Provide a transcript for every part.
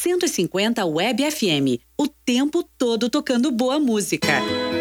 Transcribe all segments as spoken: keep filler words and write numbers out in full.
cento e cinquenta Web F M. O tempo todo tocando boa música.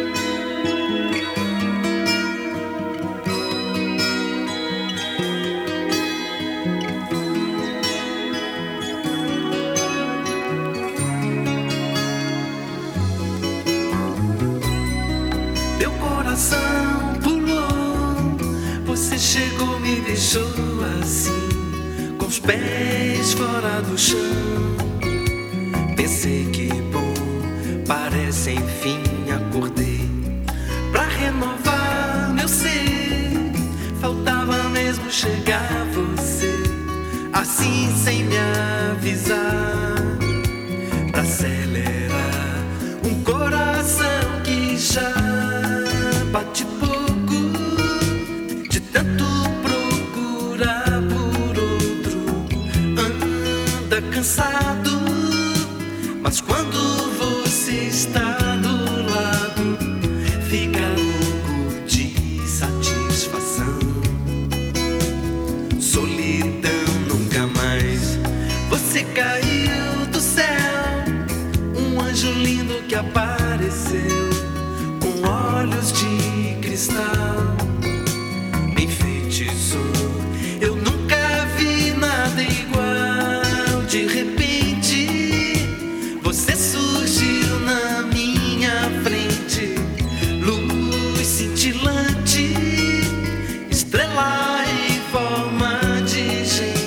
Meu coração pulou, você chegou, me deixou assim, com os pés fora do chão. Pensei que bom, parece enfim acordei. Pra renovar meu ser, faltava mesmo chegar você, assim sem me avisar. Pra acelerar um coração que já bate pouco, de tanto procurar por outro, anda cansado. Mas quando você está do lado, fica louco de satisfação. Solidão nunca mais. Você caiu do céu, um anjo lindo que apareceu, com olhos de cristal, me enfeitiçou. Eu nunca vi nada igual. De repente você surgiu na minha frente, luz cintilante, estrela em forma de gente.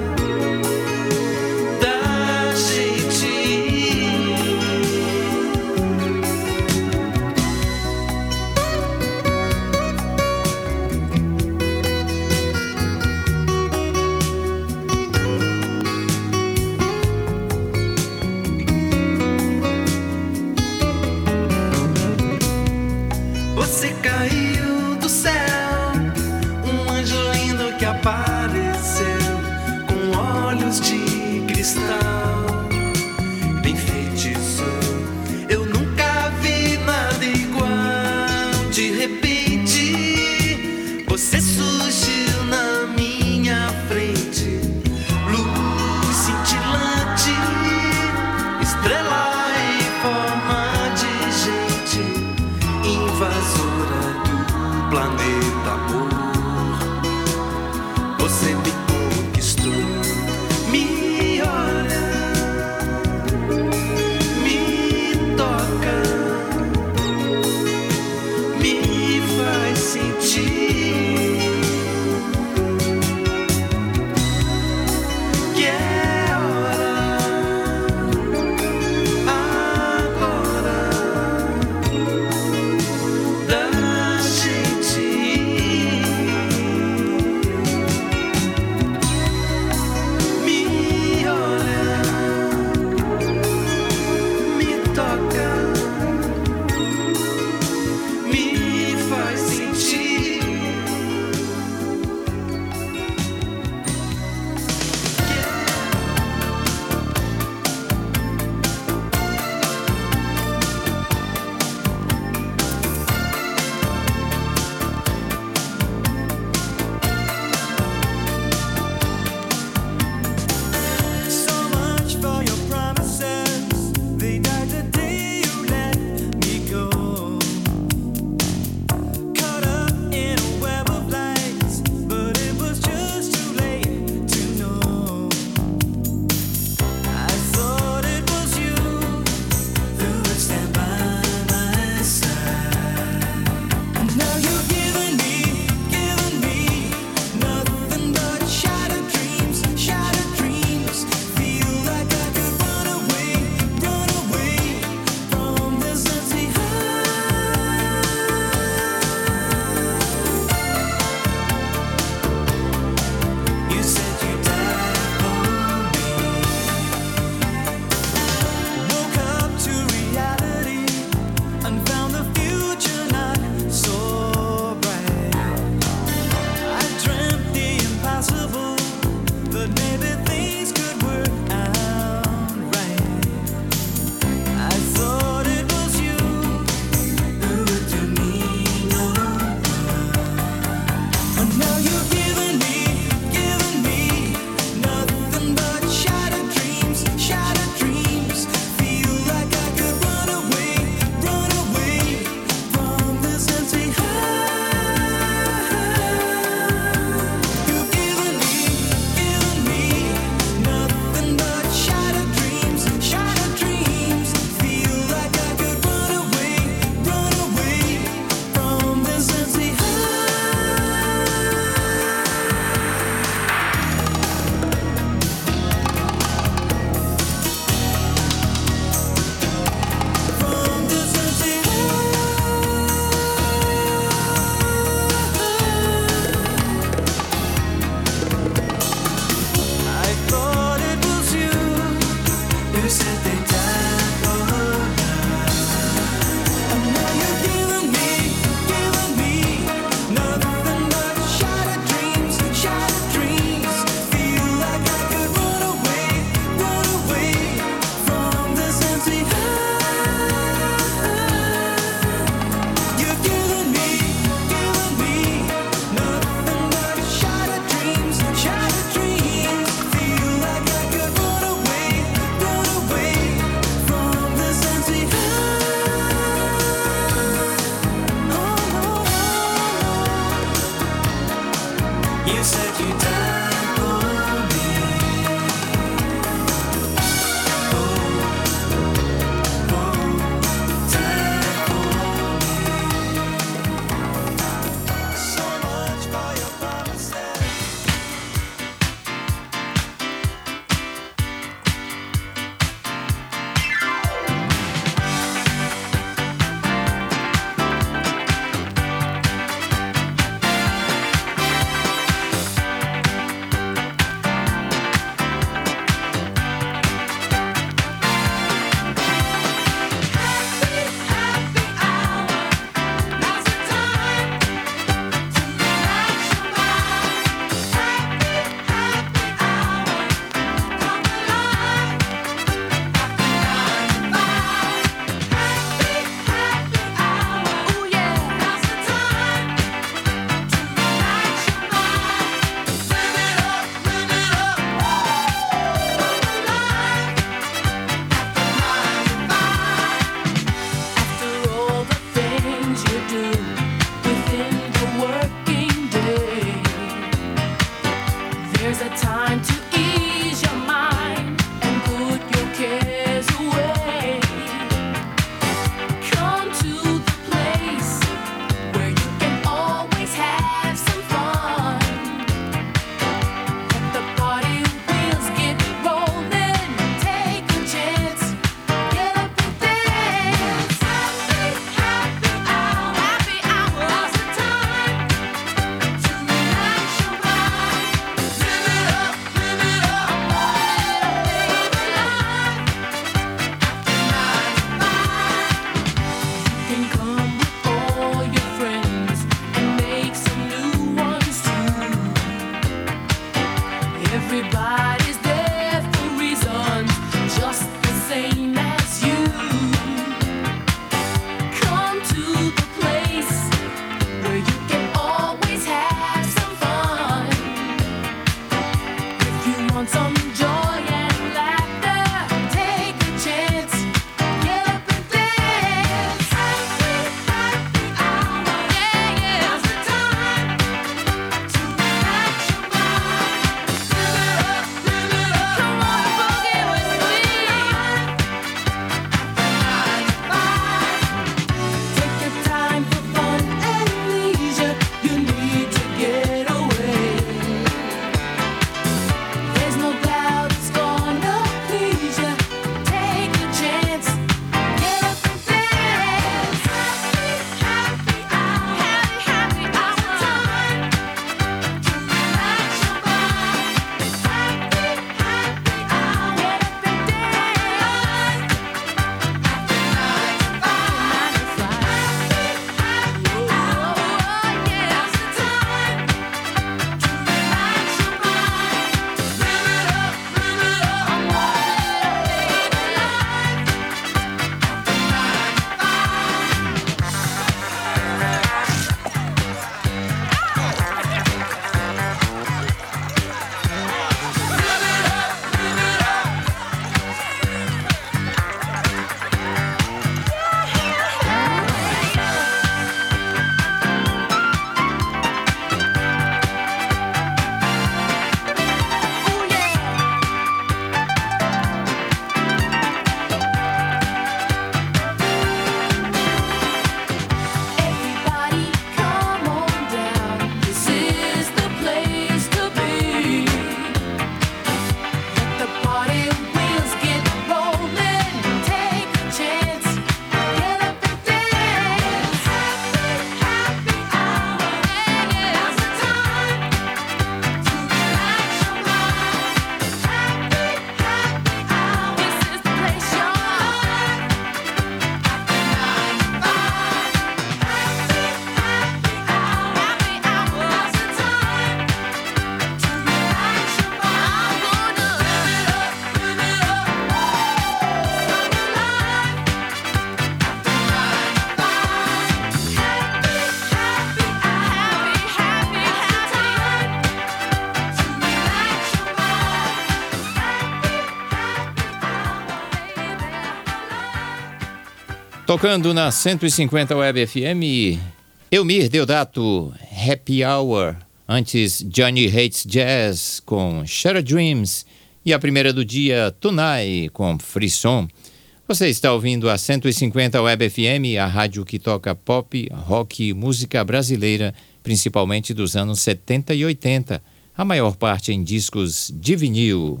Tocando na cento e cinquenta Web F M, Elmir Deodato, Happy Hour. Antes, Johnny Hates Jazz com Shattered Dreams. E a primeira do dia, Tonight com Frisson. Você está ouvindo a cento e cinquenta Web F M, a rádio que toca pop, rock e música brasileira, principalmente dos anos setenta e oitenta. A maior parte em discos de vinil.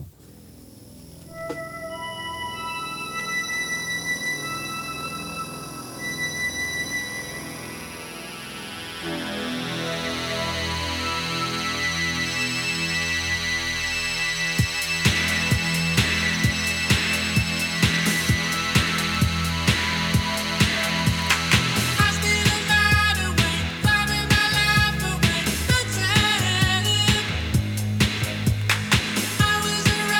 I was around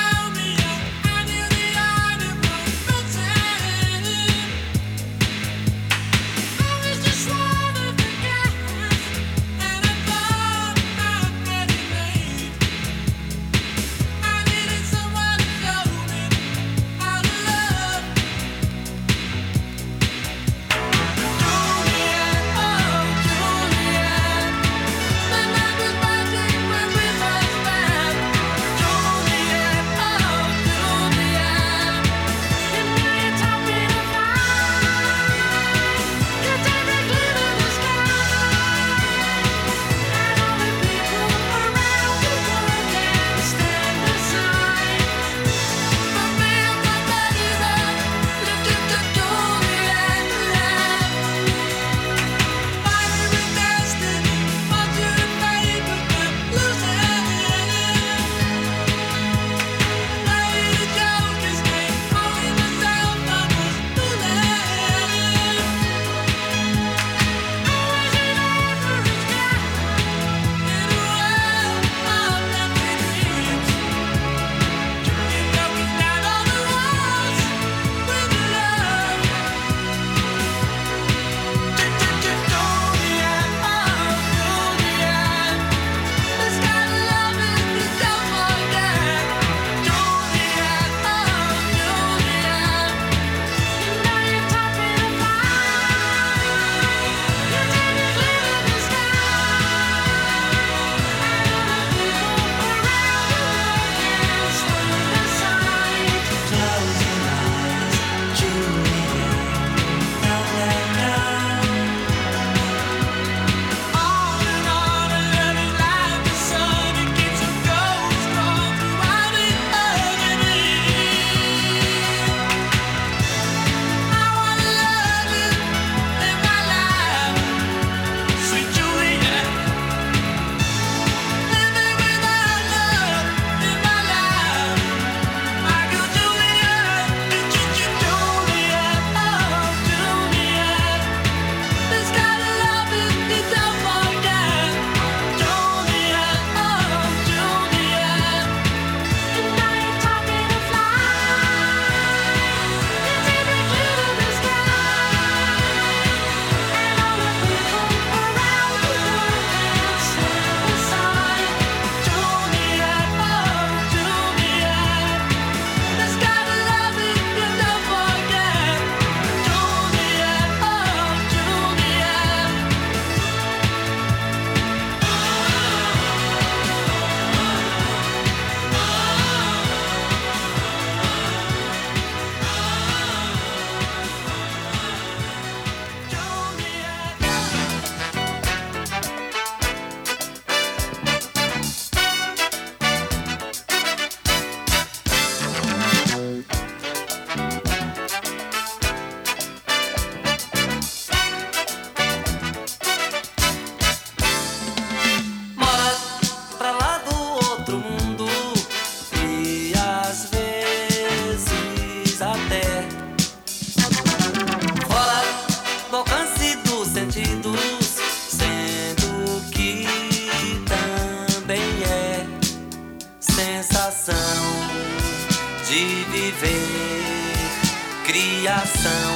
de viver, criação,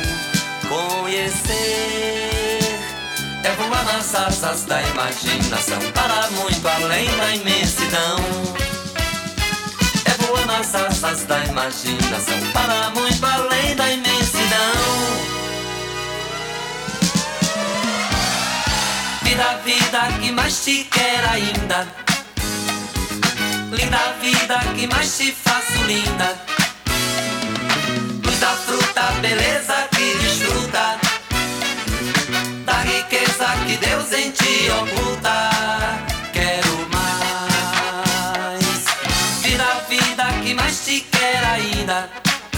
conhecer, é voar nas asas da imaginação para muito além da imensidão. É voar nas asas da imaginação para muito além da imensidão. Vida, vida que mais te quero ainda. Linda vida que mais te faço linda. Luz da fruta, beleza que desfruta da riqueza que Deus em ti oculta. Quero mais. Vida, vida que mais te quero ainda.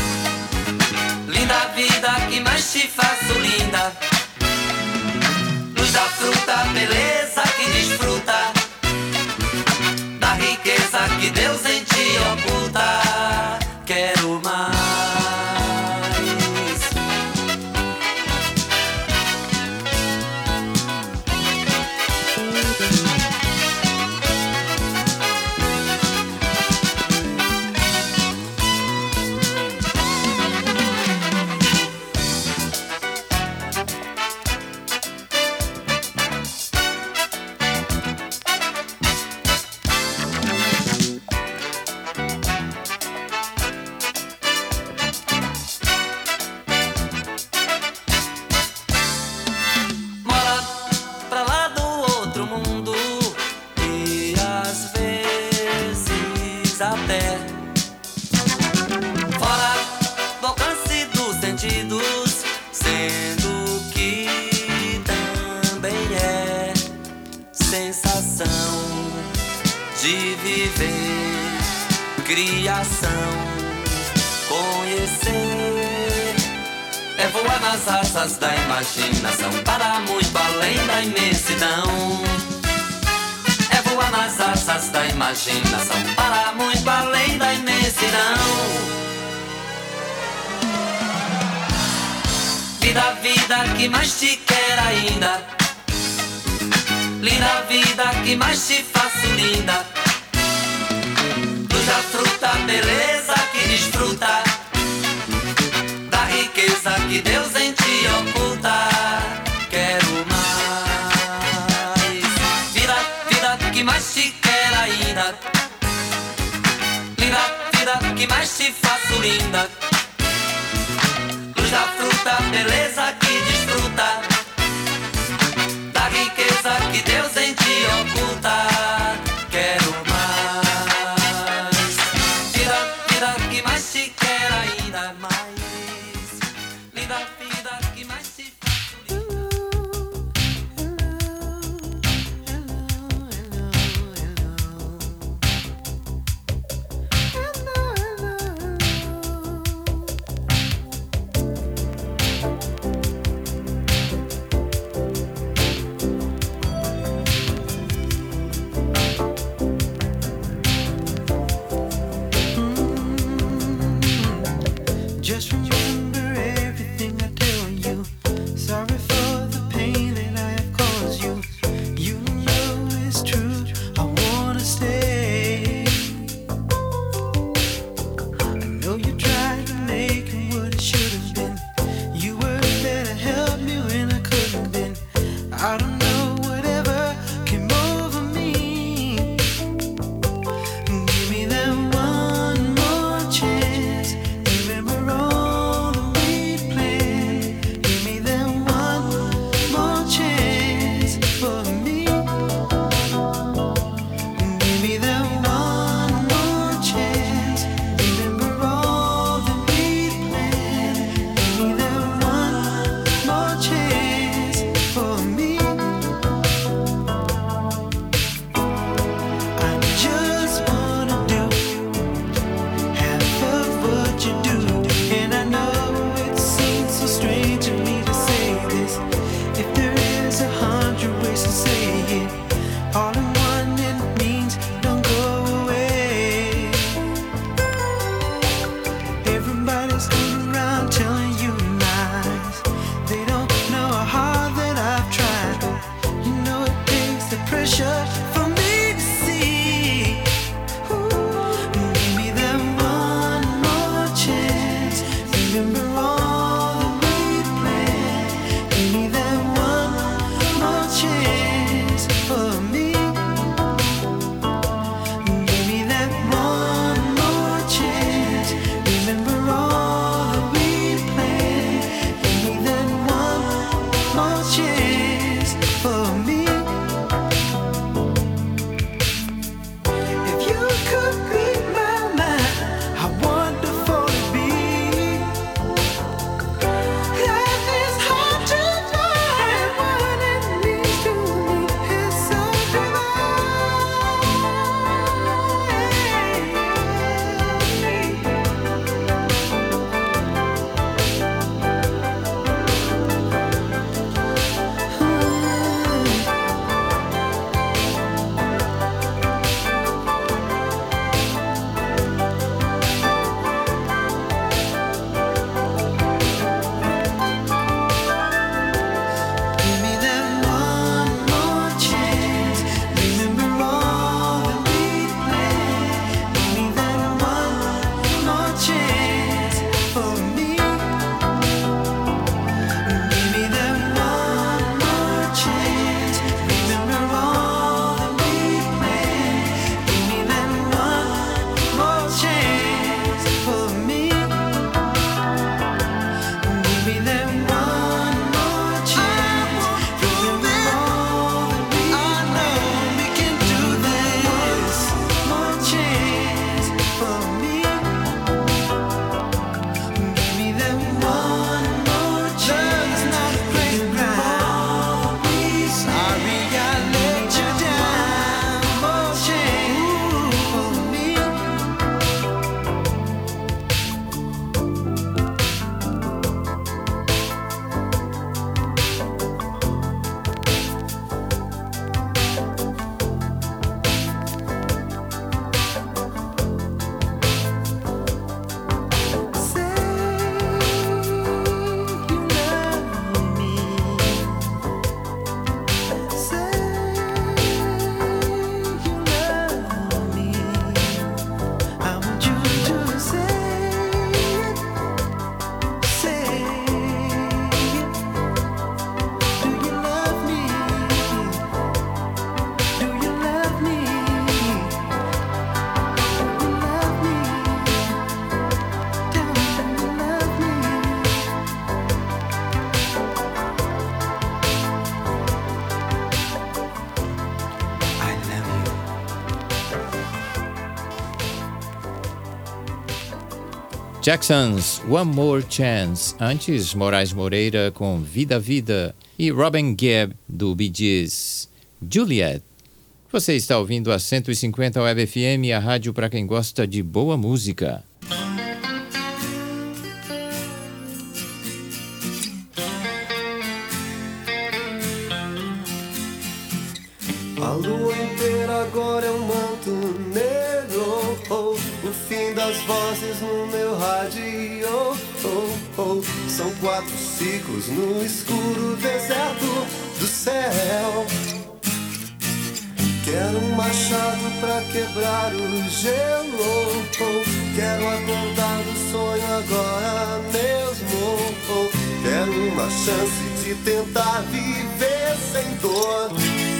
Linda vida que mais te faço linda. Luz da fruta, beleza que desfruta da riqueza que Deus em ti oculta. Quero mais. De viver, criação, conhecer, é voar nas asas da imaginação para muito além da imensidão. É voar nas asas da imaginação para muito além da imensidão. Vida, vida que mais te quero ainda. Linda vida que mais te faço linda. Luz da fruta, beleza que desfruta da riqueza que Deus em ti oculta. Quero mais. Vida, vida que mais te quero ainda. Linda vida que mais te faço linda. Luz da fruta, beleza que desfruta da riqueza que Deus em ti oculta. Quero mais. Vida, vida que mais te quero ainda mais. Linda vida que mais te faço linda. Just remember everything I tell you. Sorry for the pain that I have caused you. You know it's true, I wanna stay. I know you tried to make it what it should have been. You were there to help me when I couldn't have been. I don't know, whatever came over me. Give me that one more chance. Remember all Jackson's One More Chance. Antes, Moraes Moreira com Vida Vida. E Robin Gibb, do Bee Gees, Juliet. Você está ouvindo a cento e cinquenta Web F M, a rádio para quem gosta de boa música. A lua inteira agora é um manto negro, oh, o fim das vozes no meu rádio, oh, oh. São quatro ciclos no escuro deserto do céu. Quero um machado pra quebrar o gelo, oh. Quero acordar do sonho agora mesmo, oh. Quero uma chance de tentar viver sem dor.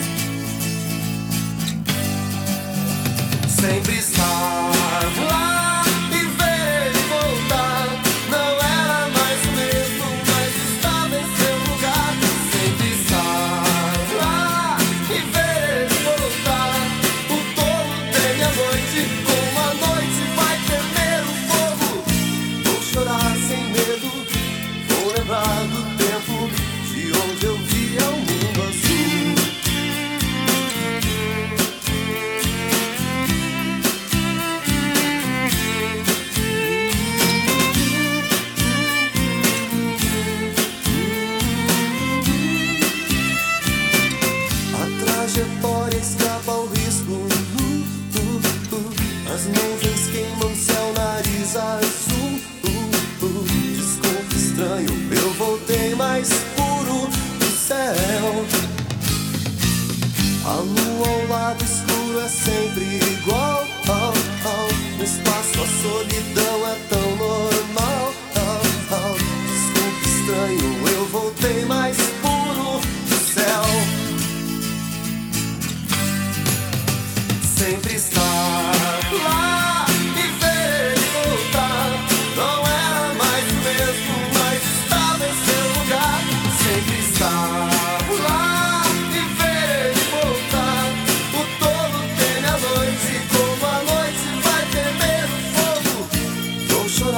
Sempre estar lá e ver ele voltar. Não era mais o mesmo, mas estava em seu lugar. Sempre estar lá e ver ele voltar. O tolo tem a noite, como a noite vai temer o fogo. Vou chorar sem medo, vou lembrar do tempo de onde eu via o mundo azul. Trajetória escapa ao risco, uh, uh, uh. As nuvens queimam céu, nariz azul, uh, uh. Desculpe estranho, eu voltei mais puro do céu. A lua ao lado escuro é sempre igual, oh, oh. No espaço a solidão é tão normal, oh, oh. Desculpe estranho, eu voltei mais puro do céu. Sempre estar lá e ver ele voltar. Não era mais o mesmo, mas estava em seu lugar. Sempre estar lá e ver ele voltar. O tolo teme a noite, como a noite vai temer o fogo. Vou chorar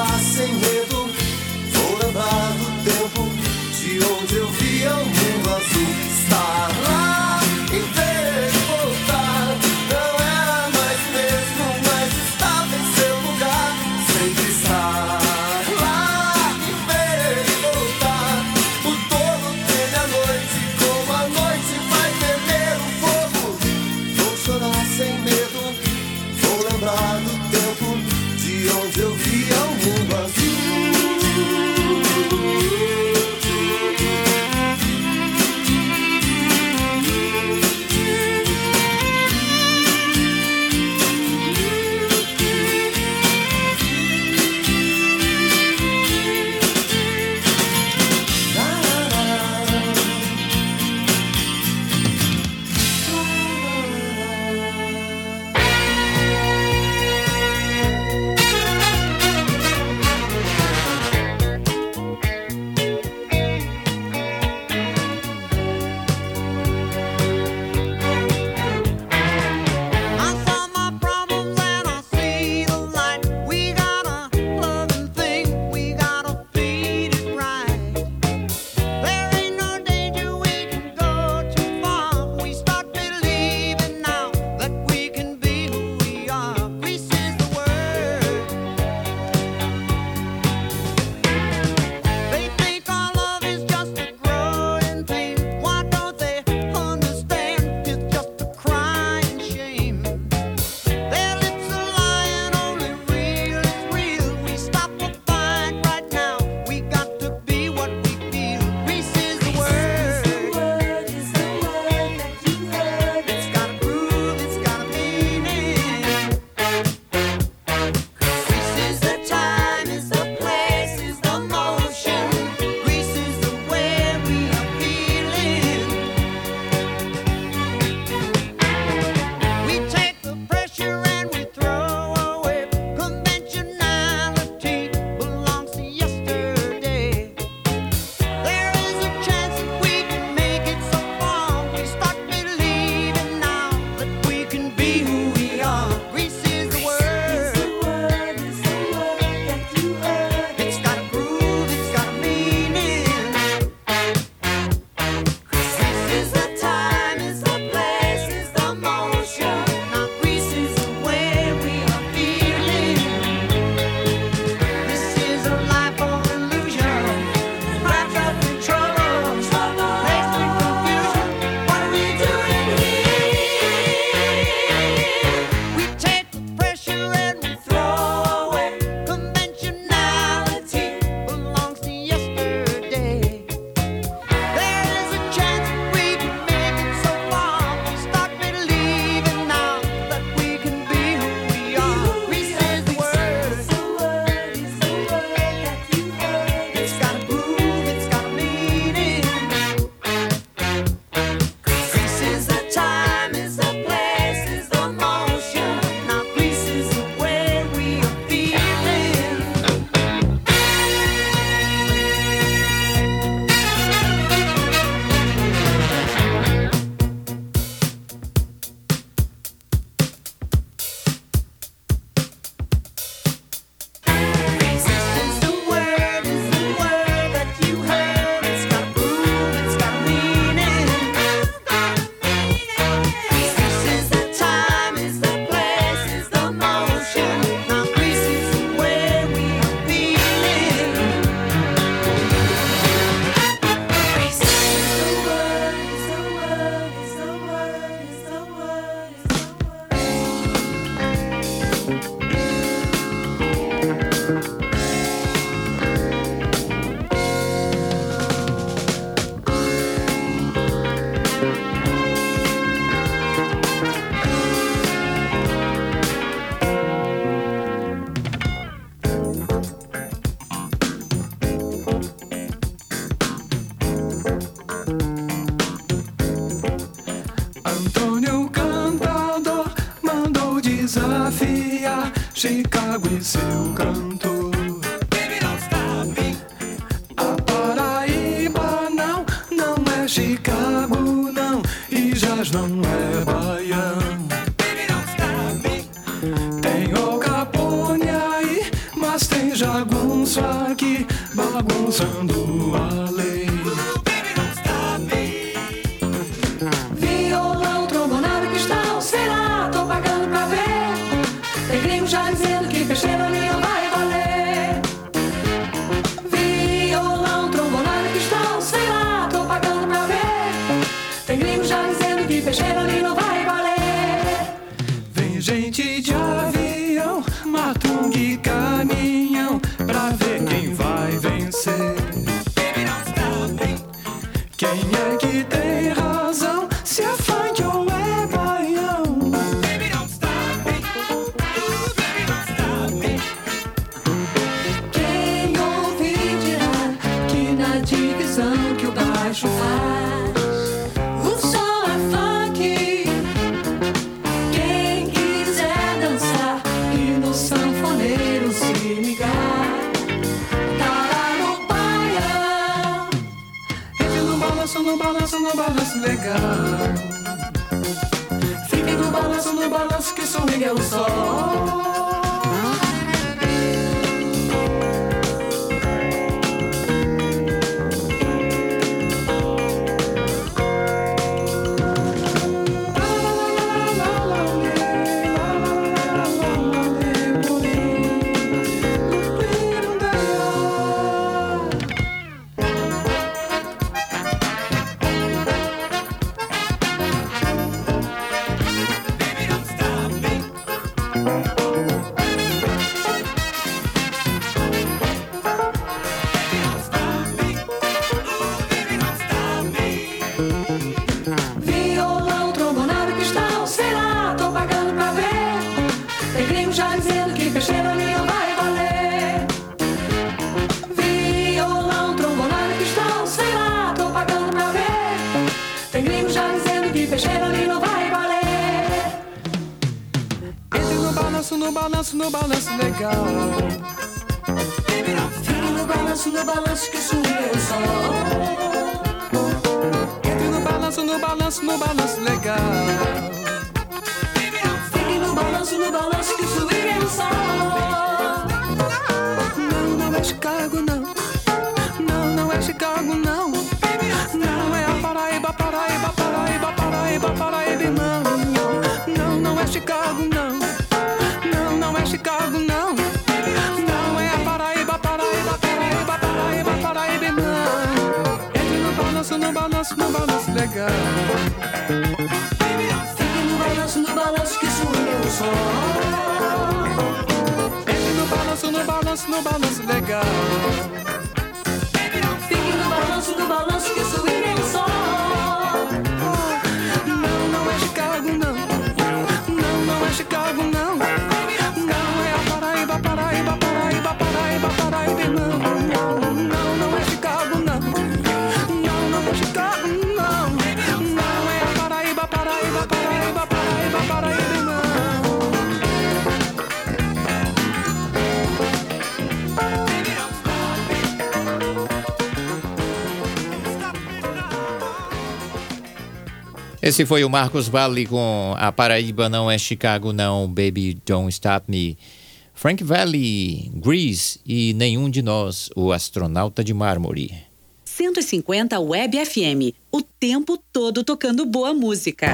canto. A Paraíba não, não é Chicago não, e jazz não é baião. Tem o Capone aí, mas tem jagunço aqui, bagunçando a lei. Violão, trombonado, cristão, sei lá, tô pagando pra ver. Tem gringo já dizendo que peixeiro ali não vai valer. Violão, trombonado, cristão, sei lá, tô pagando pra ver. Tem gringo já dizendo que peixeiro ali não vai valer. Vem gente de avião, matung e caminhão, pra ver quem vai vencer. Quem é que tem razão, se é funk ou é baião? Quem ouvir dirá que na divisão que o baixo faz, o som é funk. Quem quiser dançar e no sanfoneiro se ligar, tá lá no baião. Entre no balanço, no balanço, no balanço legal. Fique no balanço, no balanço que swing é o sol. Violão, trombonado, cristão, sei lá, tô pagando pra ver. Tem gringo já dizendo que peixeiro ali não vai valer. Violão, trombonado, cristão, sei lá, tô pagando pra ver. Tem gringo já dizendo que peixeiro ali não vai valer. Entre no balanço, no balanço, no balanço legal. Fique no balanço, no balanço que swing é o sol. Entre no balanço, no balanço, no balanço legal. Fique no balanço, no balanço que swing é o sol. Não, não é Chicago não. Não, não é Chicago não. Não é a Paraíba, Paraíba, Paraíba, Paraíba, Paraíba não. Não, não é Chicago não. Não, não é Chicago não. Não é a Paraíba, Paraíba, Paraíba, Paraíba, Paraíba não. Entre no balanço, no balanço, no balanço legal. Fique no balanço, no balanço que swing é o sol. Entre no balanço, no balanço, no balanço legal. Fique no balanço, no balanço que swing é o sol. Não, não é Chicago não. Não, não é Chicago não. Não é a Paraíba, Paraíba, Paraíba, Paraíba, Paraíba não. Não, não é Chicago não. Não, não é Chicago não. Não é a Paraíba, Paraíba, Paraíba, Paraíba, Paraíba não. Esse foi o Marcos Valle com A Paraíba Não É Chicago Não, Baby Don't Stop Me. Frank Valli, Grease e Nenhum de Nós, o Astronauta de Mármore. cento e cinquenta Web F M, o tempo todo tocando boa música.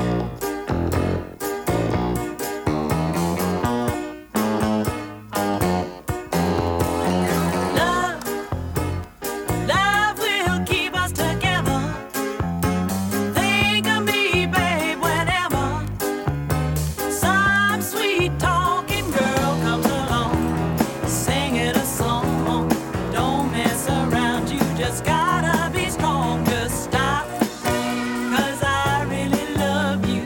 Gotta be strong, just stop, 'cause I really love you.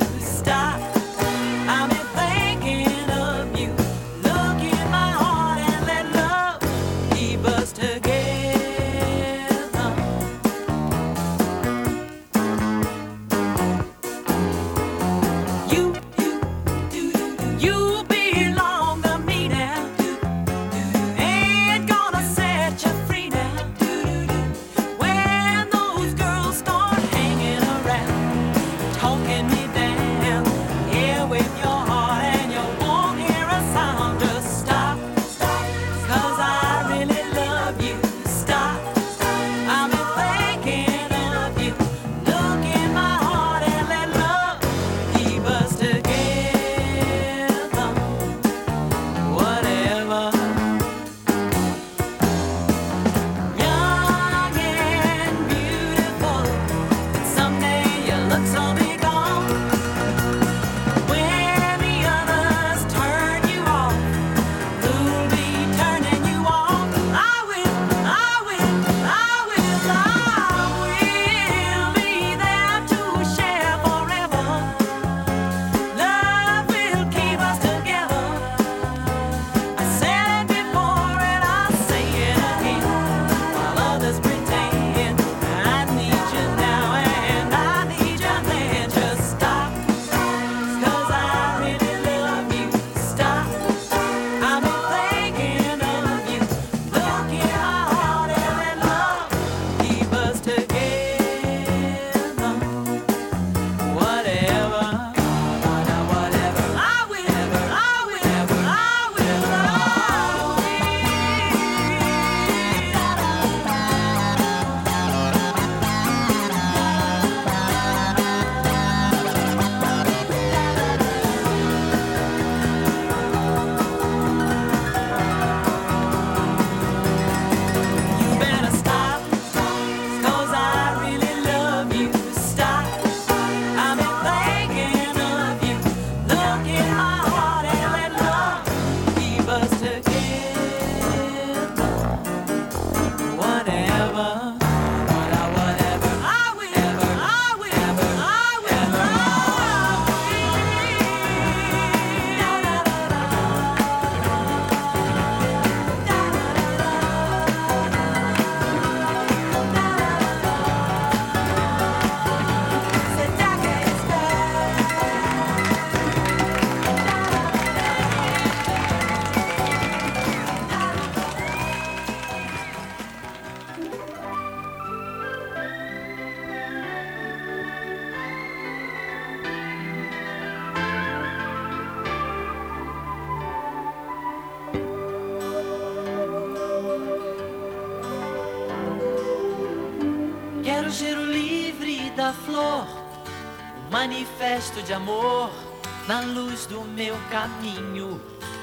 Quero cheiro livre da flor, um manifesto de amor na luz do meu caminho.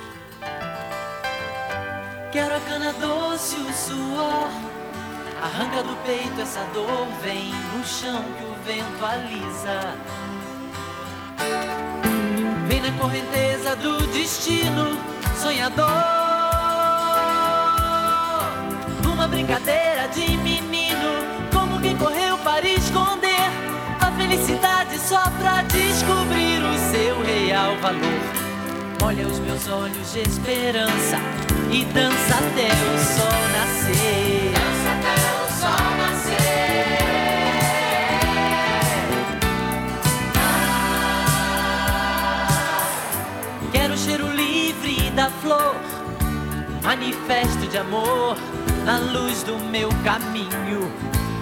Quero a cana doce, o suor, arranca do peito essa dor, vem no chão que o vento alisa. Vem na correnteza do destino, sonhador, numa brincadeira de menino, como quem correu para esconder a felicidade só pra descobrir o seu real valor. Olha os meus olhos de esperança e dança até o sol nascer. Dança até o sol nascer. Ah, quero o cheiro livre da flor, manifesto de amor na luz do meu caminho.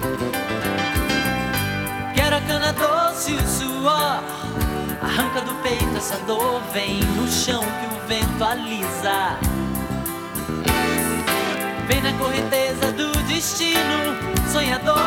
Quero a cana doce, o suor, arranca do peito essa dor, vem no chão que o vento alisa. Vem na correnteza do destino, sonhador,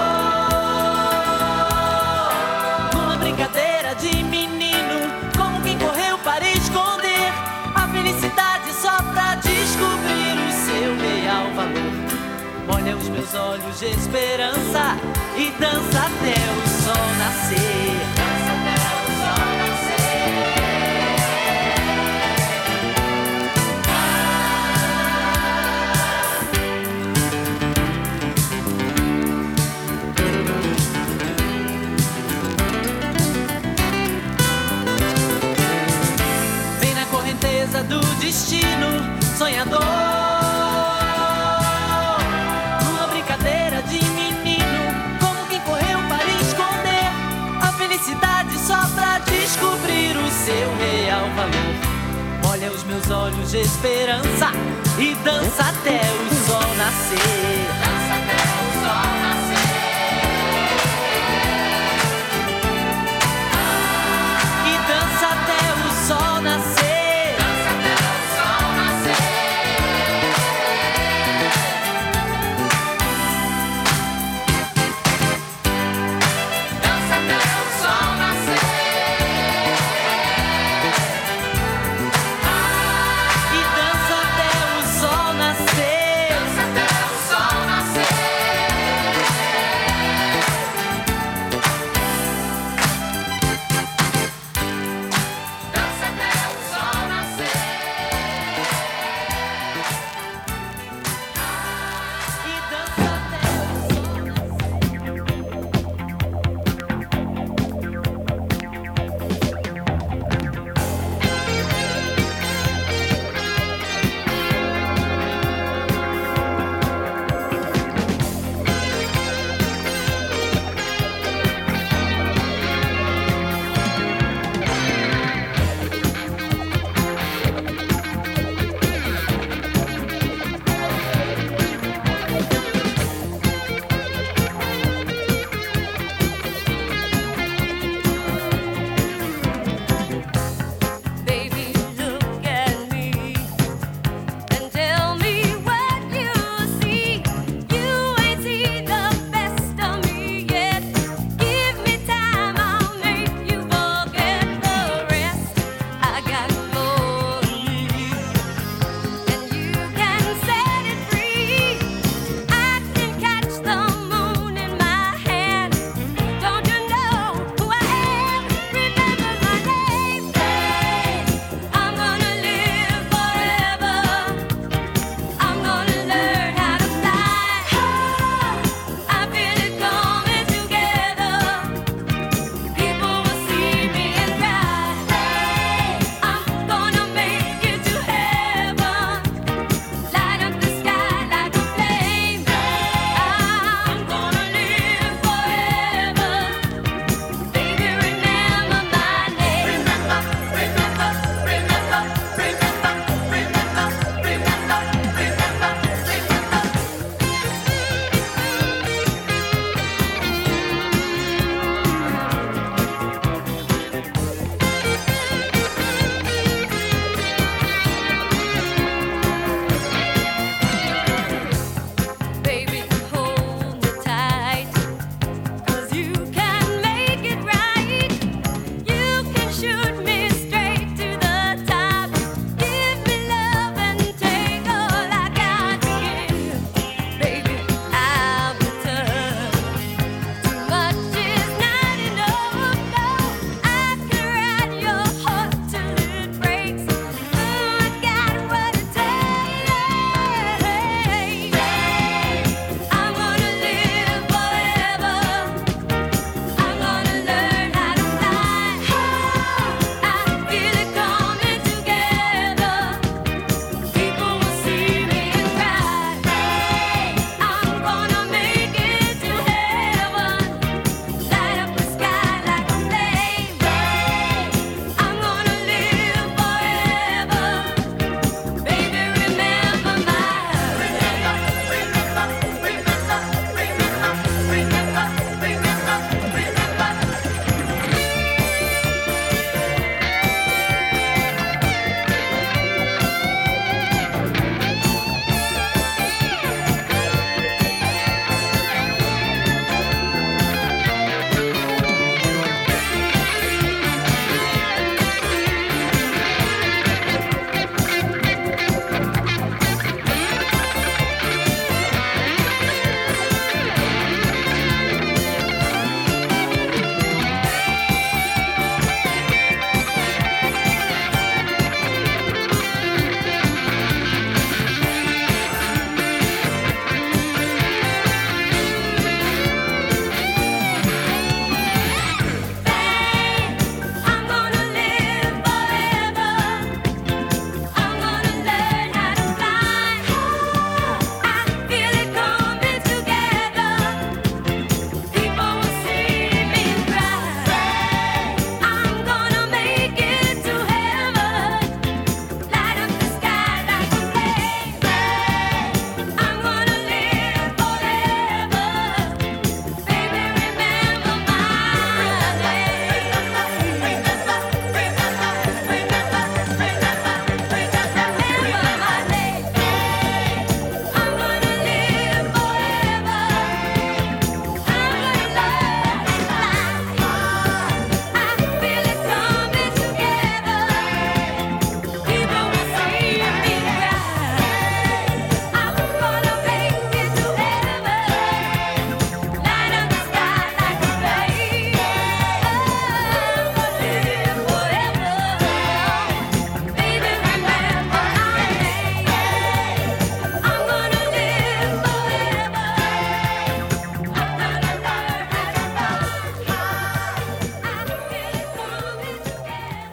numa brincadeira de menino, como quem correu para esconder a felicidade só pra descobrir o seu real valor. Molha os meus olhos de esperança e dança até o sol nascer. Dança até o sol nascer. Vem na correnteza do destino, sonhador, só pra descobrir o seu real valor. Olha os meus olhos de esperança e dança até o sol nascer. Dança até o sol nascer. E dança até o sol nascer. Dança até o sol nascer. Dança até o sol nascer. E dança até o sol nascer.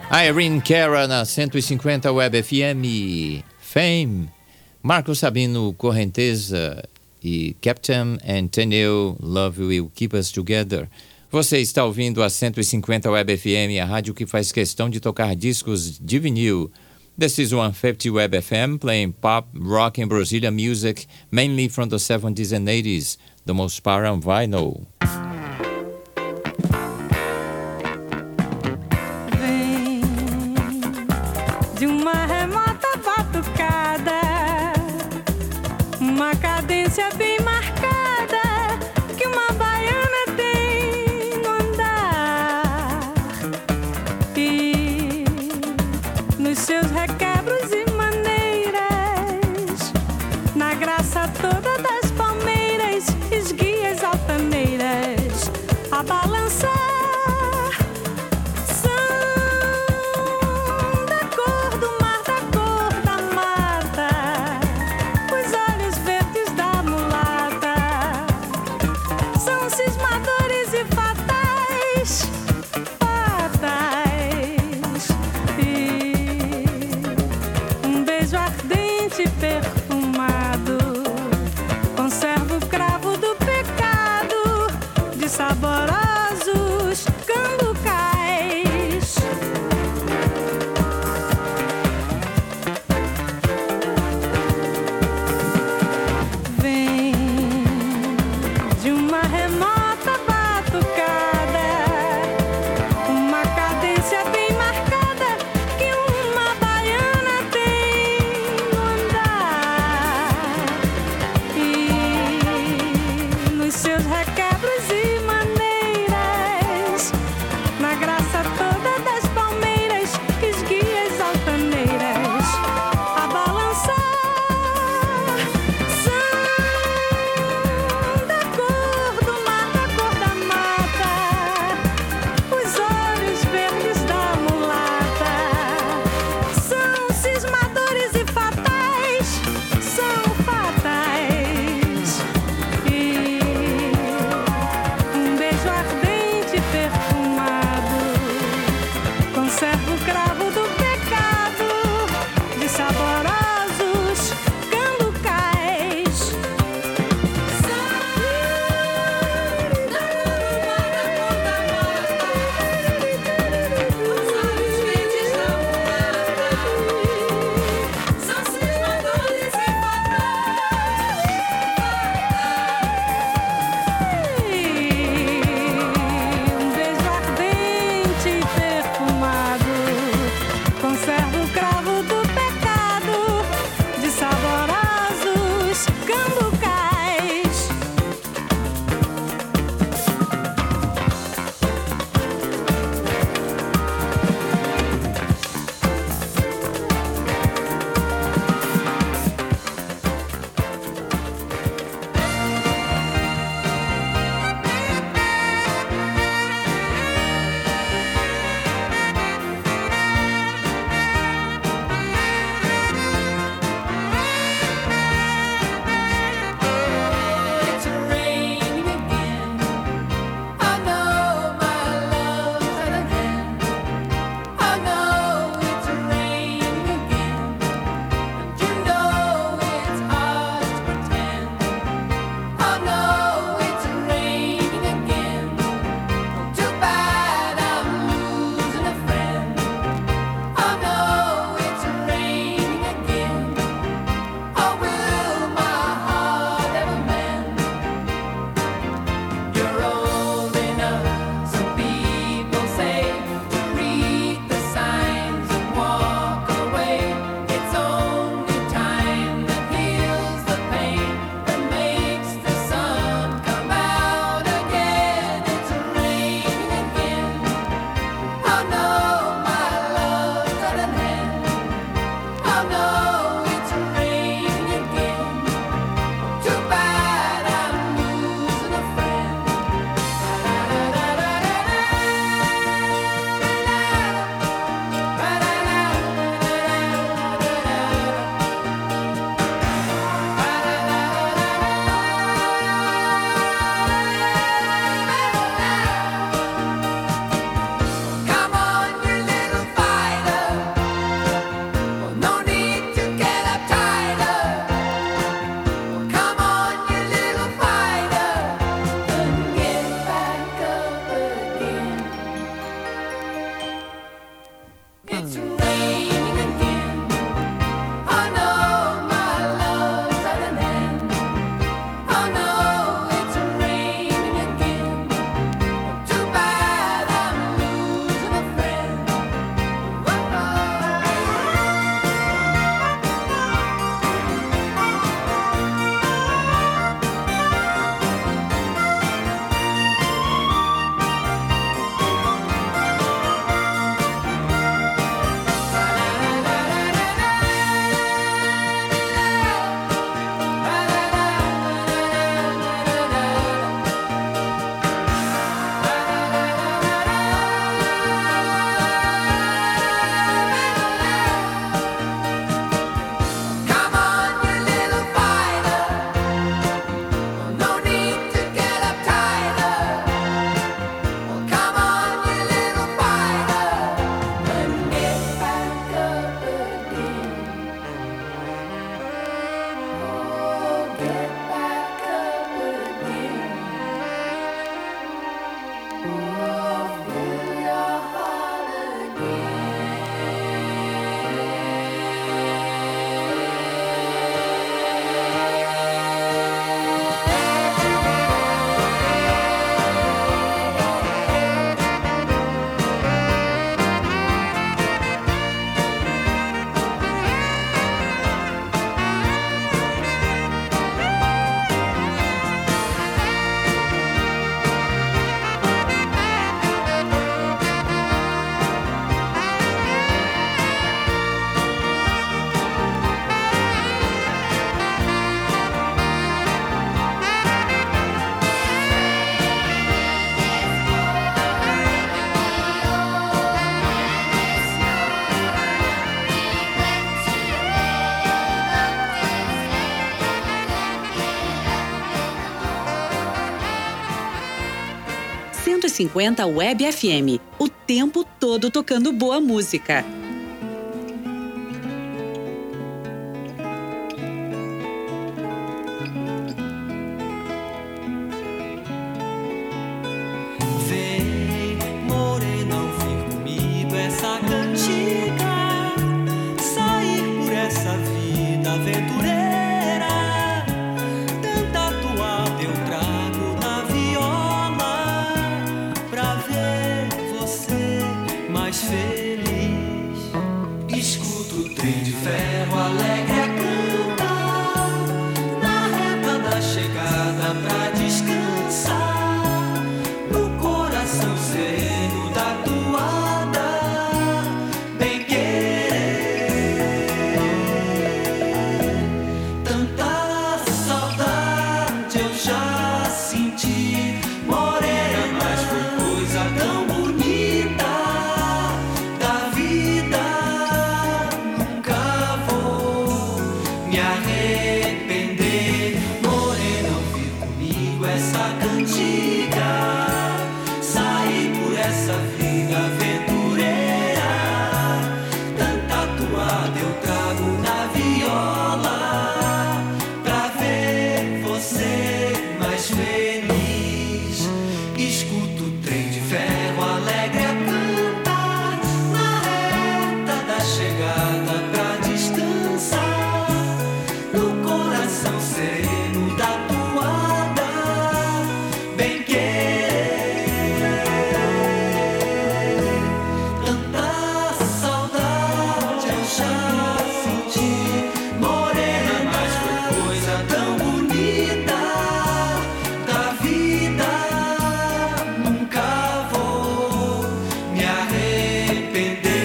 Irene Cara na cento e cinquenta Web F M. Fame. Marco Sabino Correnteza e Captain Antonio, Love Will Keep Us Together. Você está ouvindo a cento e cinquenta Web F M, a rádio que faz questão de tocar discos de vinil. This is one fifty Web F M, playing pop, rock and Brazilian music, mainly from the seventies and eighties, the most power on vinyl. Vem de uma remota batucada, uma cadência bem marcada que uma baiana tem no andar. E nos seus requebros e maneiras, na graça toda das palmeiras, esguias altaneiras a balançar. Perfumado com cento e cinquenta Web F M, o tempo todo tocando boa música. Vem, morena, ouvir comigo essa cantiga, sair por essa vida aventureira. Tanta toada eu trago na viola pra ver você mais feliz. Escuto o trem de ferro alegre a cantar na reta da chegada pra descansar. No coração sereno da toada, bem querer. Tanta saudade eu já senti, morena, mas foi coisa tão bonita da vida. Nunca vou me arrepender. Morena, ouvir comigo essa cantiga, sair por essa vida aventureira. Tanta toada eu trago na viola pra ver você mais feliz. Escuto o trem de ferro alegre a cantar na reta da chegada pra descansar. No coração sereno da toada, bem querer. Tanta saudade eu já senti, morena, mas foi coisa tão bonita da vida. Nunca vou me arrepender.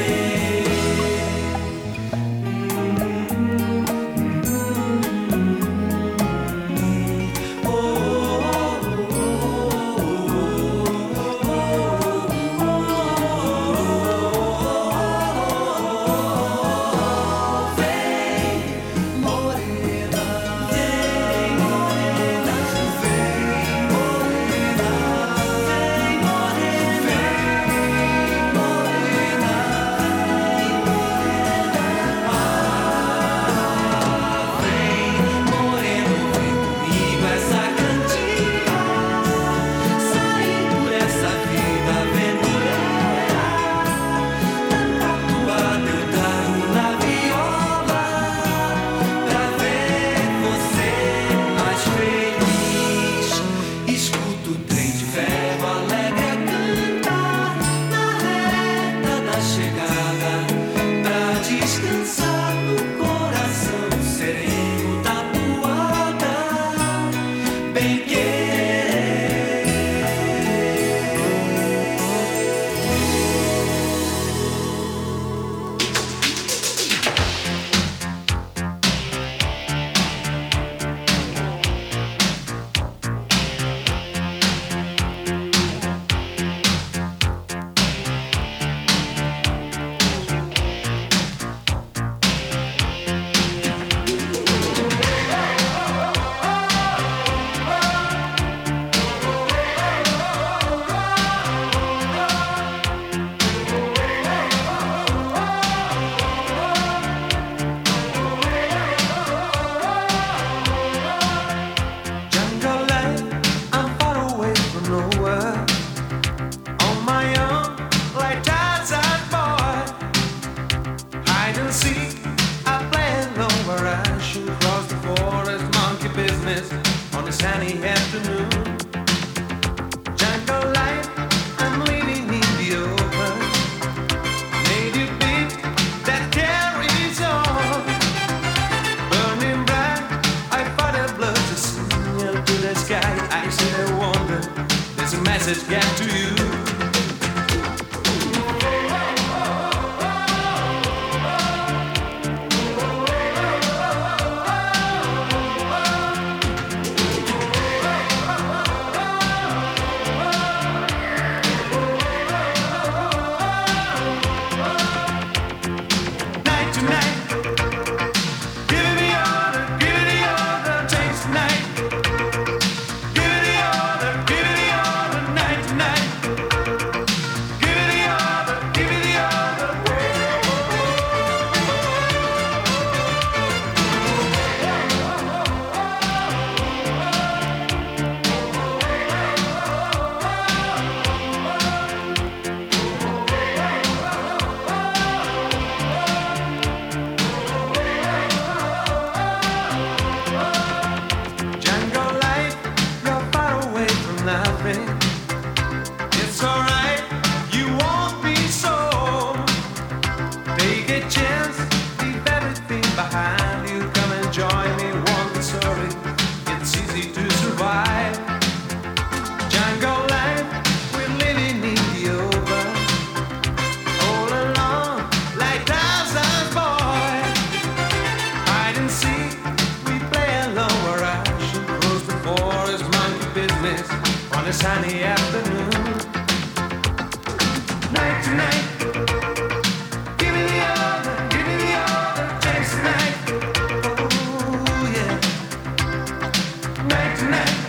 Moreno, vem comigo essa cantiga, sair por essa vida aventureira. Tanta toada eu trago na viola pra ver você mais feliz. Escuto o trem de ferro alegre a cantar na reta da chegada pra descansar. No coração sereno da toada, bem querer. Jungle life, I'm far away from nowhere, on my own, like Tarzan boy. Hide and seek, I play alone where I should cross the forest, monkey business on a sunny afternoon. Jungle life, I'm living in the open, native beat that carries on. Burning bright, I fight a blood to signal to the sky. I sit and wonder, there's a message get to you. Night to night, give me order, give me order, taste night. Give me the order, give me the order, night to night. me. It's alright, you won't be so. Take a chance, leave everything behind you. Come and join me, won't be sorry. It's easy to survive. Jungle life, we're living in the open. All alone, like Tarzan's boy. Hide and seek, we play alone where I should close the forest, monkey business on a sunny afternoon. Night to night, give me the other, give me the other chance tonight. Oh yeah, night to night.